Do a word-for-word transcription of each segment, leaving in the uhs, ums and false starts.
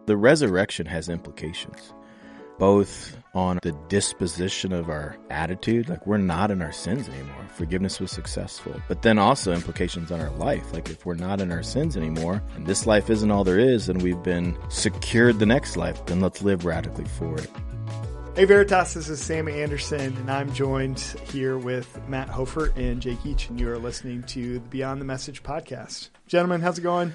The resurrection has implications, both on the disposition of our attitude, like we're not in our sins anymore. Forgiveness was successful. But then also implications on our life. Like if we're not in our sins anymore, and this life isn't all there is, and we've been secured the next life, then let's live radically for it. Hey Veritas, this is Sam Anderson, and I'm joined here with Matt Hofer and Jake Each, and you are listening to the Beyond the Message podcast. Gentlemen, how's it going?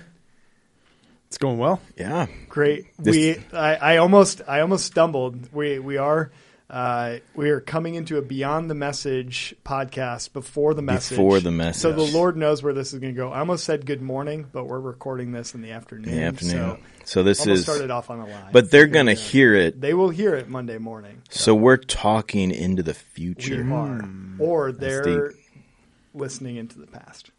It's going well. Yeah, great. This, we, I, I almost, I almost stumbled. We, we are, uh, we are coming into a Beyond the Message podcast before the message. Before the message. So the Lord knows where this is going to go. I almost said good morning, but we're recording this in the afternoon. In the afternoon. So, so this almost is started off on a lie. But they're going to hear it. They will hear it Monday morning. So, so we're talking into the future. We are, or they're listening into the past.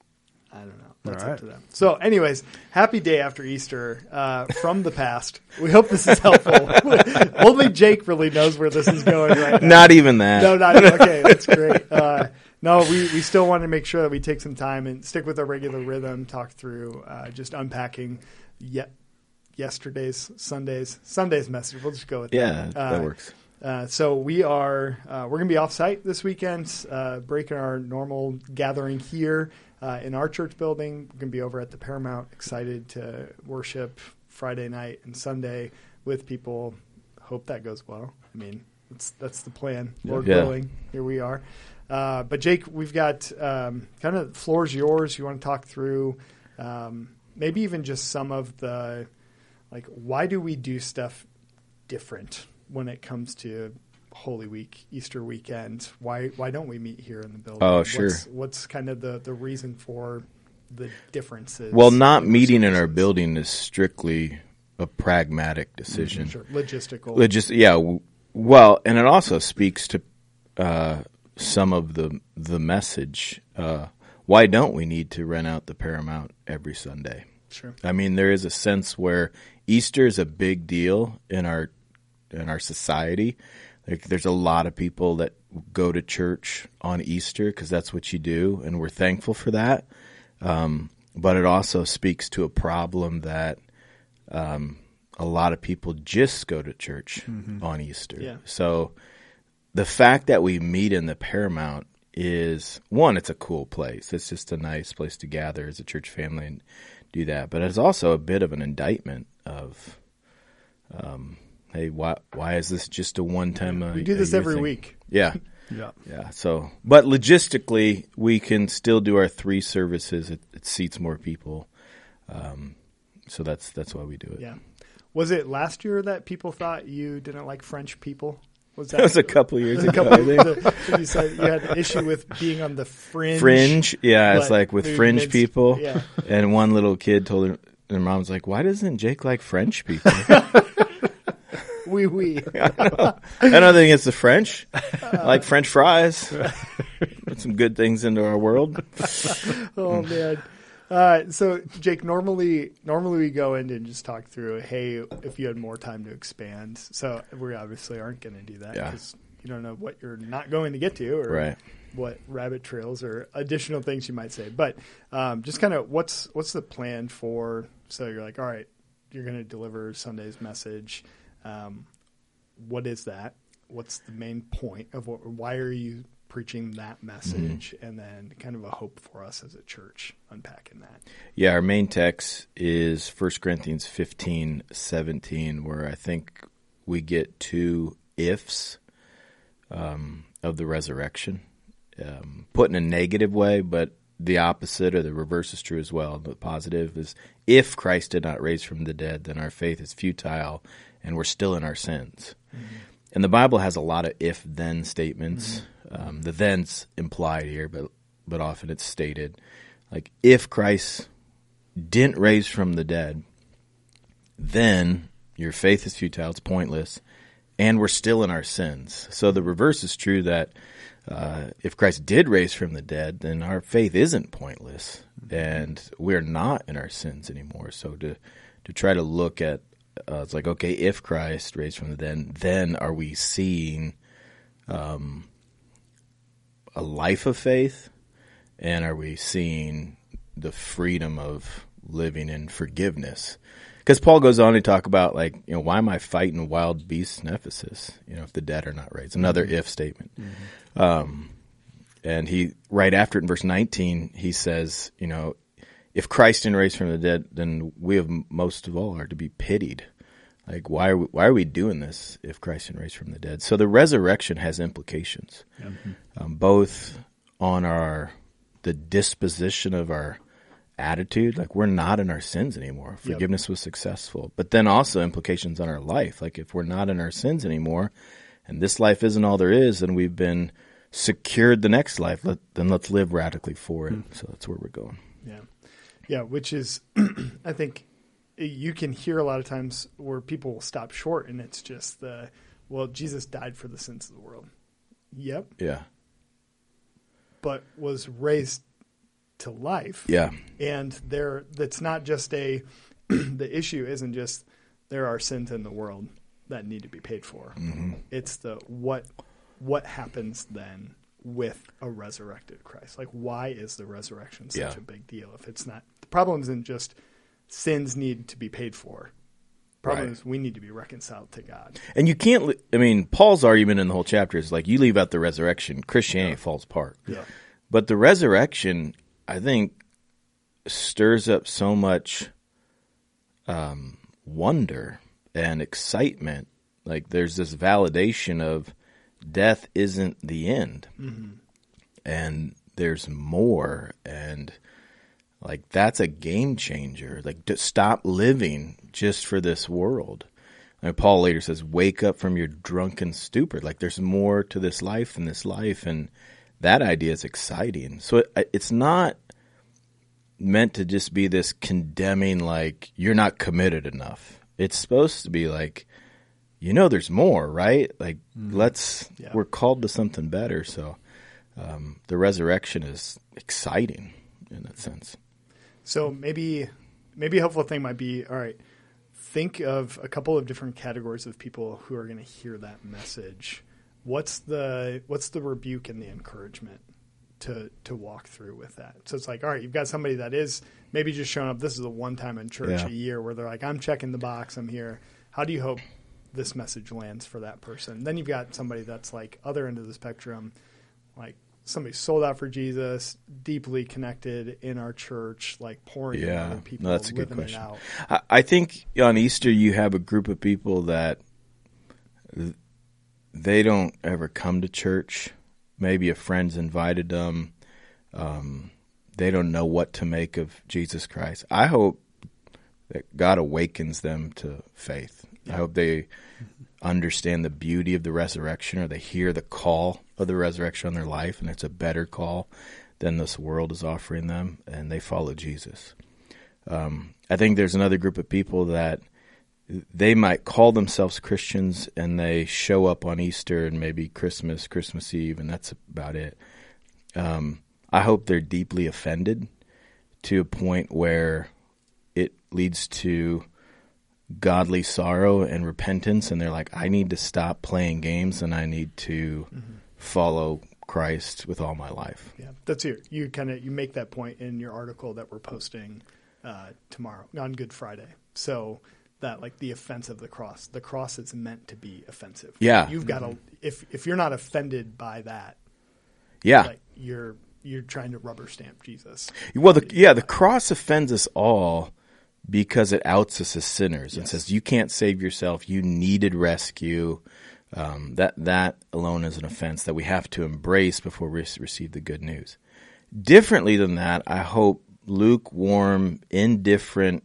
I don't know. That's All right. up to them. So anyways, happy day after Easter uh, from the past. We hope this is helpful. Only Jake really knows where this is going right now. Not even that. No, not even. Okay, that's great. Uh, no, we, we still want to make sure that we take some time and stick with our regular rhythm, talk through uh, just unpacking yet yesterday's, Sunday's, Sunday's message. We'll just go with yeah, that. that uh, works. Uh, so we are uh, we're going to be off-site this weekend, uh, breaking our normal gathering here uh, in our church building. We're going to be over at the Paramount, excited to worship Friday night and Sunday with people. Hope that goes well. I mean, that's, that's the plan. Lord yeah. willing, here we are. Uh, but Jake, we've got um, kind of the floor's yours. You want to talk through um, maybe even just some of the, like, why do we do stuff different when it comes to Holy Week, Easter weekend? Why why don't we meet here in the building? Oh, sure. What's, what's kind of the, the reason for the differences? Well, not meeting in our building is strictly a pragmatic decision. Mm-hmm, sure. Logistical. Logist- yeah. W- well, and it also speaks to uh, some of the the message. Uh, why don't we need to rent out the Paramount every Sunday? Sure. I mean, there is a sense where Easter is a big deal in our in our society. Like, there's a lot of people that go to church on Easter because that's what you do, and we're thankful for that. Um, but it also speaks to a problem that um, a lot of people just go to church mm-hmm. on Easter. Yeah. So the fact that we meet in the Paramount is, one, it's a cool place. It's just a nice place to gather as a church family and do that. But it's also a bit of an indictment of um, – hey, why why is this just a one-time uh, We do this every thing? week. Yeah. Yeah. Yeah. So, but logistically, we can still do our three services. It, it seats more people. Um, so that's that's why we do it. Yeah. Was it last year that people thought you didn't like French people? Was that, that was a couple years a ago, couple, I think. the, you said you had an issue with being on the fringe. Fringe. Yeah, it's like with food fringe minced- people. Yeah. And one little kid told her, their mom's like, why doesn't Jake like French people? Oui, oui. I don't think it's the French. I like French fries. Put some good things into our world. Oh man. Uh, so Jake, normally, normally we go in and just talk through, hey, if you had more time to expand. So we obviously aren't going to do that because Yeah. you don't know what you're not going to get to, or Right. what rabbit trails or additional things you might say. But um, just kind of what's what's the plan for? So you're like, all right, you're going to deliver Sunday's message. Um, what is that? What's the main point of what? Why are you preaching that message? Mm-hmm. And then kind of a hope for us as a church, unpacking that. Yeah, our main text is First Corinthians fifteen seventeen, where I think we get two ifs um, of the resurrection, um, put in a negative way, but the opposite or the reverse is true as well. The positive is, if Christ did not raise from the dead, then our faith is futile and we're still in our sins. Mm-hmm. And the Bible has a lot of if-then statements. Mm-hmm. Um, the then's implied here, but but often it's stated. Like, if Christ didn't raise from the dead, then your faith is futile, it's pointless, and we're still in our sins. So the reverse is true, that uh, if Christ did raise from the dead, then our faith isn't pointless, mm-hmm. and we're not in our sins anymore. So to to try to look at, uh, it's like, okay, if Christ raised from the dead, then are we seeing um, a life of faith, and are we seeing the freedom of living in forgiveness? Because Paul goes on to talk about, like, you know, why am I fighting wild beasts in Ephesus? You know, if the dead are not raised. Another mm-hmm. if statement. Mm-hmm. Um, and he, right after it in verse nineteen, he says, you know, if Christ didn't raise from the dead, then we have most of all are to be pitied. Like, why are we, why are we doing this if Christ didn't raise from the dead? So the resurrection has implications, mm-hmm. um, both on our the disposition of our attitude, like we're not in our sins anymore. Forgiveness yep. was successful, but then also implications on our life. Like if we're not in our sins anymore, and this life isn't all there is, and we've been secured the next life, let, then let's live radically for it. Mm-hmm. So that's where we're going. Yeah, yeah. Which is, I think. You can hear a lot of times where people will stop short and it's just the, well, Jesus died for the sins of the world. Yep. Yeah. But was raised to life. Yeah. And there, that's not just a, the issue isn't just there are sins in the world that need to be paid for. Mm-hmm. It's the, what, what happens then with a resurrected Christ? Like, why is the resurrection such yeah. a big deal? If it's not, the problem isn't just, sins need to be paid for. Problem right. is we need to be reconciled to God. And you can't, I mean, Paul's argument in the whole chapter is like, you leave out the resurrection, Christianity yeah. falls apart. Yeah. But the resurrection, I think, stirs up so much um, wonder and excitement. Like there's this validation of death isn't the end. Mm-hmm. And there's more, and like, that's a game changer. Like, to stop living just for this world. I mean, Paul later says, wake up from your drunken stupor. Like, there's more to this life than this life. And that idea is exciting. So it, it's not meant to just be this condemning, like, you're not committed enough. It's supposed to be like, you know, there's more, right? Like, mm-hmm. let's, yeah. we're called to something better. So um, the resurrection is exciting in that sense. So maybe maybe a helpful thing might be, all right, think of a couple of different categories of people who are going to hear that message. What's the what's the rebuke and the encouragement to to walk through with that? So it's like, all right, you've got somebody that is maybe just showing up. This is a one time in church yeah. a year where they're like, I'm checking the box, I'm here. How do you hope this message lands for that person? Then you've got somebody that's like other end of the spectrum, like somebody sold out for Jesus, deeply connected in our church, like pouring yeah, into other people, no, that's a good living question. it out. I, I think on Easter you have a group of people that they don't ever come to church. Maybe a friend's invited them. Um, they don't know what to make of Jesus Christ. I hope that God awakens them to faith. Yeah. I hope they understand the beauty of the resurrection, or they hear the call of the resurrection on their life, and it's a better call than this world is offering them, and they follow Jesus. Um, I think there's another group of people that they might call themselves Christians, and they show up on Easter and maybe Christmas, Christmas Eve, and that's about it. Um, I hope they're deeply offended to a point where it leads to godly sorrow and repentance, and they're like, I need to stop playing games, and I need to mm-hmm. follow Christ with all my life. Yeah, that's your, you kind of you make that point in your article that we're posting uh, tomorrow on Good Friday. So that, like, the offense of the cross, the cross is meant to be offensive. Yeah, you've got to mm-hmm. if if you're not offended by that, yeah, like you're you're trying to rubber stamp Jesus. Well, the, yeah, the cross offends us all, because it outs us as sinners and yes. says you can't save yourself. You needed rescue. Um, that that alone is an offense that we have to embrace before we receive the good news. Differently than that, I hope lukewarm, indifferent,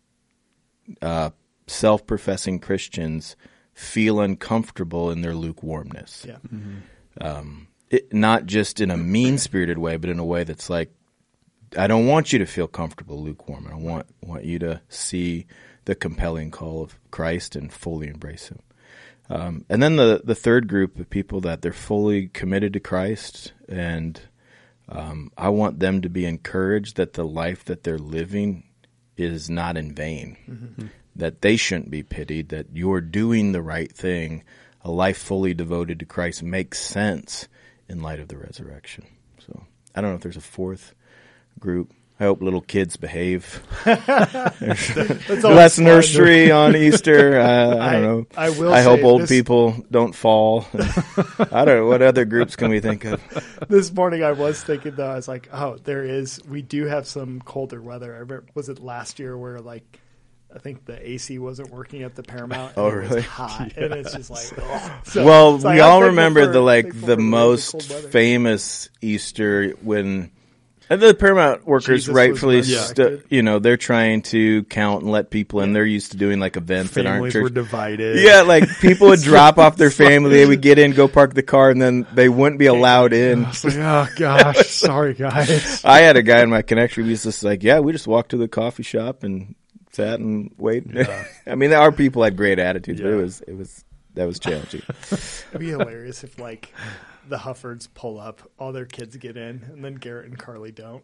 uh, self-professing Christians feel uncomfortable in their lukewarmness. Yeah. Mm-hmm. Um, it, not just in a mean-spirited way, but in a way that's like, I don't want you to feel comfortable lukewarm. I want want you to see the compelling call of Christ and fully embrace Him. Um, and then the, the third group of people that they're fully committed to Christ, and um, I want them to be encouraged that the life that they're living is not in vain, mm-hmm. that they shouldn't be pitied, that you're doing the right thing. A life fully devoted to Christ makes sense in light of the resurrection. So I don't know if there's a fourth group. I hope little kids behave. That's Less nursery on Easter. Uh, I, I don't know. I will. I hope old this, people don't fall. I don't know. What other groups can we think of? This morning I was thinking though, I was like, oh, there is. We do have some colder weather. I remember, was it last year where like I think the A C wasn't working at the Paramount. And oh, it really? Was hot, yeah. And it's just like, oh. So, well, we like, all remember for, the like the most famous Easter when. And the Paramount workers Jesus rightfully, yeah. st- you know, they're trying to count and let people in. They're used to doing like events Families that aren't church. were divided. Yeah, like people would drop off their family, they would get in, go park the car, and then they wouldn't be allowed in. Like, oh gosh, sorry guys. I had a guy in my connection who was just like, yeah, we just walked to the coffee shop and sat and waited. Yeah. I mean, our people had great attitudes, yeah. but it was, it was, that was challenging. It'd be hilarious if like, the Huffords pull up, all their kids get in, and then Garrett and Carly don't.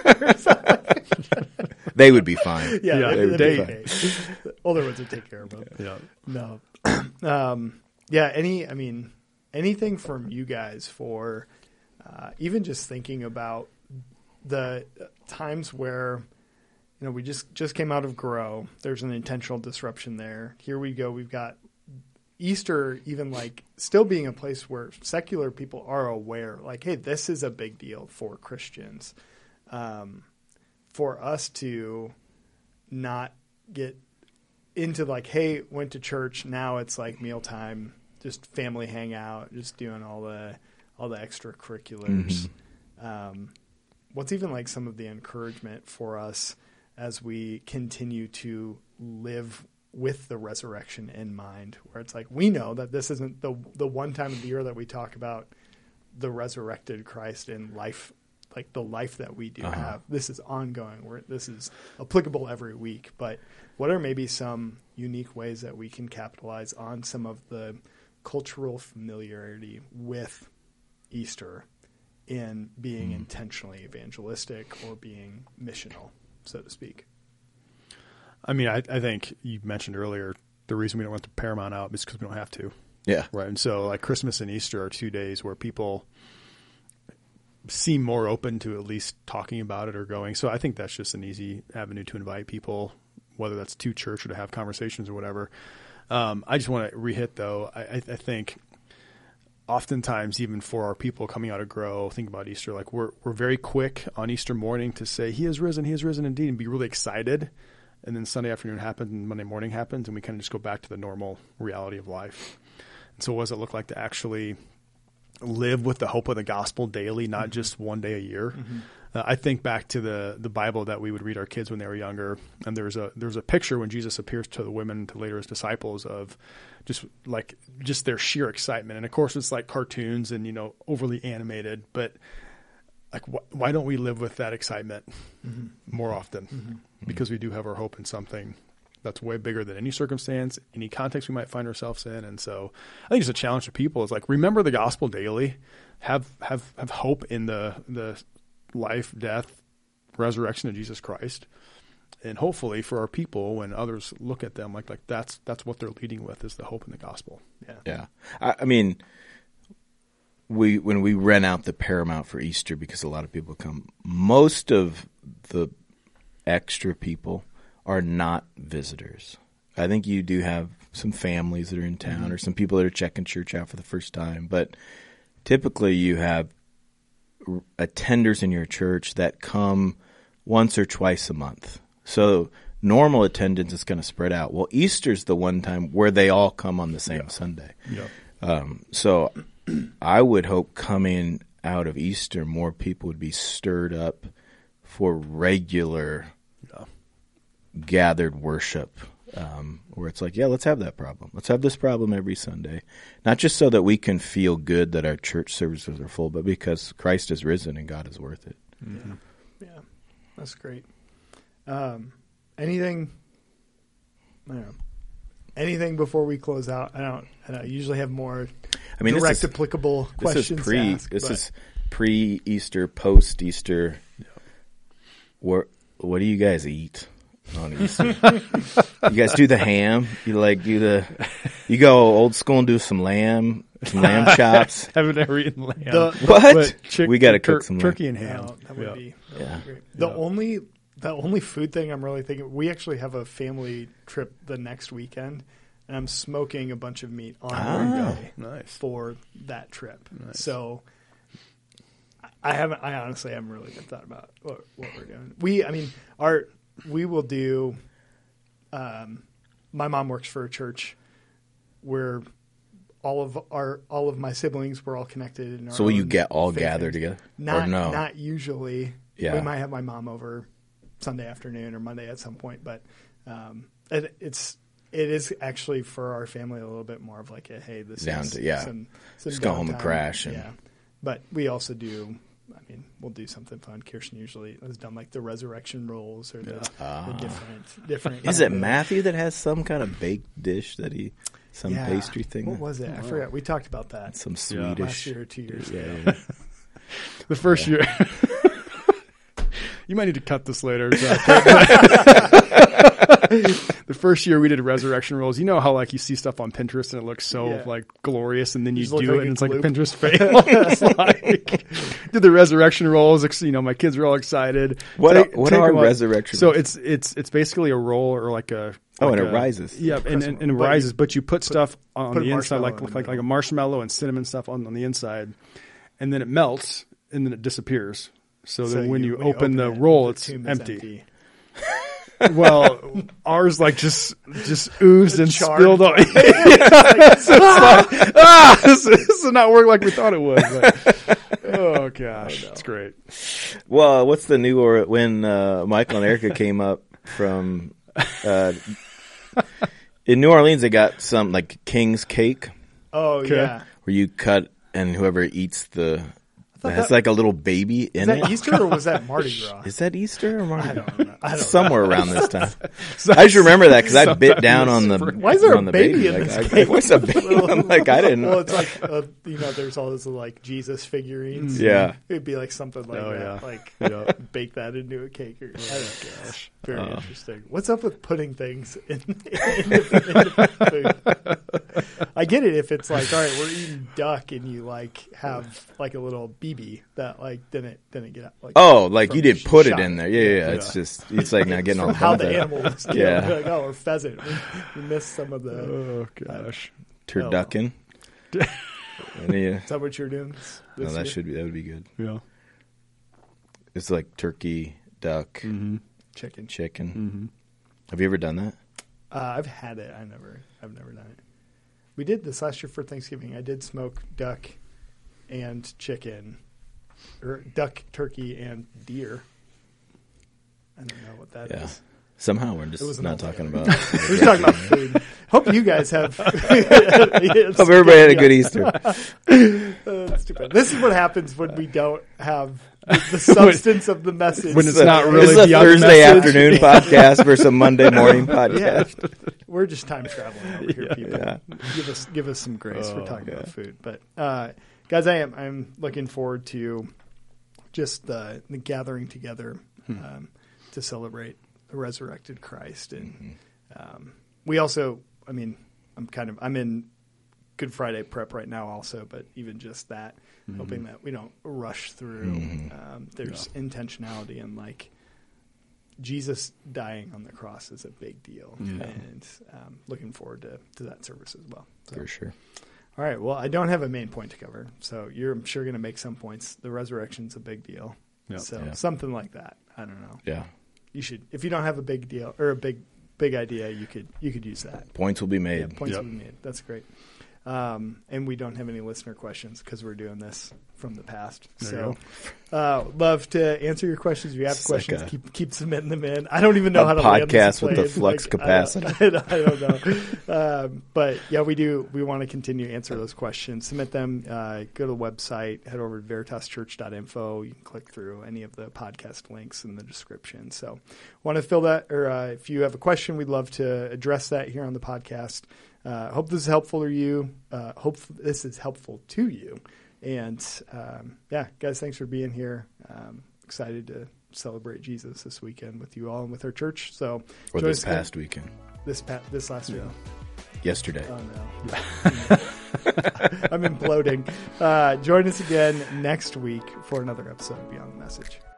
They would be fine. Yeah, yeah they, would be fine. The older ones would take care of them. Yeah. No. um, yeah, any, I mean, anything from you guys for uh, even just thinking about the times where, you know, we just, just came out of Grow. There's an intentional disruption there. Here we go. We've got Easter even like still being a place where secular people are aware, like, hey, this is a big deal for Christians. Um, for us to not get into like, hey, went to church, now it's like mealtime, just family hangout, just doing all the all the extracurriculars. Mm-hmm. Um, what's even like some of the encouragement for us as we continue to live with the resurrection in mind, where it's like, we know that this isn't the the one time of the year that we talk about the resurrected Christ in life, like the life that we do uh-huh. have. This is ongoing. Where this is applicable every week. But what are maybe some unique ways that we can capitalize on some of the cultural familiarity with Easter in being mm. intentionally evangelistic or being missional, so to speak? I mean, I, I think you mentioned earlier the reason we don't want the Paramount out is because we don't have to. Yeah. Right. And so like Christmas and Easter are two days where people seem more open to at least talking about it or going. So I think that's just an easy avenue to invite people, whether that's to church or to have conversations or whatever. Um, I just want to re-hit though. I, I, I think oftentimes even for our people coming out of Grow, think about Easter, like we're, we're very quick on Easter morning to say, he has risen, he has risen indeed, and be really excited. And then Sunday afternoon happens and Monday morning happens, and we kind of just go back to the normal reality of life. And so what does it look like to actually live with the hope of the gospel daily, not mm-hmm. just one day a year? Mm-hmm. Uh, I think back to the the Bible that we would read our kids when they were younger, and there's a there's a picture when Jesus appears to the women, to later his disciples, of just like just their sheer excitement. And of course, it's like cartoons and, you know, overly animated, but like, wh- why don't we live with that excitement mm-hmm. more often? Mm-hmm. Because we do have our hope in something that's way bigger than any circumstance, any context we might find ourselves in. And so I think it's a challenge to people is like, remember the gospel daily, have, have, have hope in the, the life, death, resurrection of Jesus Christ. And hopefully for our people, when others look at them, like, like that's, that's what they're leading with, is the hope in the gospel. Yeah. Yeah. I, I mean, we, when we rent out the Paramount for Easter, because a lot of people come, most of the extra people are not visitors. I think you do have some families that are in town mm-hmm. or some people that are checking church out for the first time, but typically you have attenders in your church that come once or twice a month. So normal attendance is going to spread out. Well, Easter's the one time where they all come on the same yeah. Sunday. Yeah. Um, so I would hope coming out of Easter, more people would be stirred up for regular yeah. gathered worship, um, where it's like, yeah, let's have that problem. Let's have this problem every Sunday. Not just so that we can feel good that our church services are full, but because Christ is risen and God is worth it. Mm-hmm. Yeah, that's great. Um, anything, I don't know, anything before we close out? I don't, I don't usually have more I mean, direct this is, applicable this questions is pre, to ask. This but. is pre-Easter, post-Easter. Yeah. What, what do you guys eat on Easter? You guys do the ham? You like do the, you go old school and do some lamb? Some lamb chops. Haven't ever eaten lamb. The- What? But chick- We gotta tur- cook some lamb. turkey and ham. Oh, that would Yeah. be that would Yeah. be great. The Yeah. only the only food thing I'm really thinking, we actually have a family trip the next weekend, and I'm smoking a bunch of meat on Ah. Monday Nice. for that trip. Nice. So I haven't. I honestly haven't really been thought about what, what we're doing. We, I mean, our we will do. Um, my mom works for a church where all of our all of my siblings were all connected. In our So will you own get all faith gathered things. together? Not or no? not usually. Yeah. We might have my mom over Sunday afternoon or Monday at some point, but um, it, it's it is actually for our family a little bit more of like a hey, this Down is to- yeah. some, some Just go home and downtime. crash and- yeah. But we also do. I mean, we'll do something fun. Kirsten usually has done like the resurrection rolls or the, Ah. the different different. Is it Matthew that has some kind of baked dish that he, some Yeah. pastry thing? What was it? I forgot. We talked about that Some Yeah. last Swedish. year or two years Yeah, ago. yeah. The first year. You might need to cut this later. Zach. The first year we did resurrection rolls. You know how like you see stuff on Pinterest and it looks so Yeah. like glorious, and then you Just look do like it a and it's like a gloop. Pinterest fail. It's like did the resurrection rolls. ex- You know, my kids are all excited. What Take- are- what take are them up. resurrection So rolls? it's it's it's basically a roll or like a Oh, like and it a- rises. Yeah, and, and, and it But you rises, but you put, stuff on put a the inside, marshmallow like in the like like a middle. marshmallow and cinnamon stuff on, on the inside, and then it melts and then it disappears. So, So then when you, when open, the it, roll, the it's tomb is empty. Well, ours like just just oozed and Charred. spilled out. So it's like, ah, this, this did not work like we thought it would. But, oh gosh, it's great. Well, what's the new or when uh, Michael and Erica came up from uh, in New Orleans? They got some like King's cake Oh Okay. yeah. where you cut and whoever eats the it has that- like a little baby Is in that it. Easter or was that Mardi Gras? Is that Easter or Mardi I Gras? don't know. I don't Somewhere around this time. I just remember that because I bit down on the Why is there a on the baby in Like, this I- cake? What's a baby? I'm like I didn't. Well, it's like uh, you know, there's all those like Jesus figurines. Yeah. It'd be like something like Oh, that. yeah. Like Yeah. bake that into a cake. Or, I don't know. Gosh. Very Uh. interesting. What's up with putting things in, in, in food? I get it if it's like, all right, we're eating duck, and you like have like a little B B that like didn't didn't get out. Like, Oh, like from you did sh- put it shot. in there. Yeah, yeah. yeah. It's just it's like not getting all from how dumped the out. animal was killed. Yeah. Like, oh, or pheasant. We, we missed some of the. Oh gosh. turducken. And yeah, Is that what you're doing? This, no, this that year? should be that would be good. Yeah. It's like turkey, duck, Mm-hmm. chicken. chicken. Mm-hmm. Have you ever done that? Uh, I've had it. I never. I've never done it. We did this last year for Thanksgiving. I did smoke duck and chicken, or duck, turkey, and deer. I don't know what that is. Yeah. Somehow we're It was just an not old talking man. about. We're just talking about food. Hope you guys have. Hope everybody had a good Easter. Uh, that's stupid. This is what happens when we don't have the, the substance of the message. When it's This is a- not this really is a beyond the Thursday message. afternoon podcast versus a Monday morning Yeah, podcast. we're just time traveling over here, Yeah, people. yeah. Give us give us some grace. we're Oh, talking yeah. about food, but uh, guys, I am I'm looking forward to just the the gathering together um, to celebrate the resurrected Christ, and um, we also, I mean, I'm kind of I'm in Good Friday prep right now, also, but even just that, hoping that we don't rush through. Um, there's intentionality and like. Jesus dying on the cross is a big deal, Yeah. and um, looking forward to, to that service as well. So, For sure. all right. Well, I don't have a main point to cover, so you're I'm sure going to make some points. The resurrection's a big deal, Yeah. so Yeah. something like that. I don't know. Yeah. You should, if you don't have a big deal or a big big idea, you could you could use that. Points will be Yeah, made. points Yep. will be made. That's great. Um, and we don't have any listener questions because we're doing this from the past. There so, you uh, love to answer your questions. If you have It's like questions, a- keep keep submitting them in. I don't even know a how to land this podcast with the plane. flux Like, I don't- capacitor. I don't, I don't know. um, but yeah, we do. We want to continue to answer those questions. Submit them. Uh, go to the website. Head over to veritas church dot info. You can click through any of the podcast links in the description. So, want to fill that, or uh, if you have a question, we'd love to address that here on the podcast. Uh, hope this is helpful to you. Uh, hope this is helpful to you. And um, yeah, guys, thanks for being here. Um, excited to celebrate Jesus this weekend with you all and with our church. So, Or join this us again past weekend. this pa- this last week. Yesterday. Oh no. I'm imploding. Uh, join us again next week for another episode of Beyond the Message.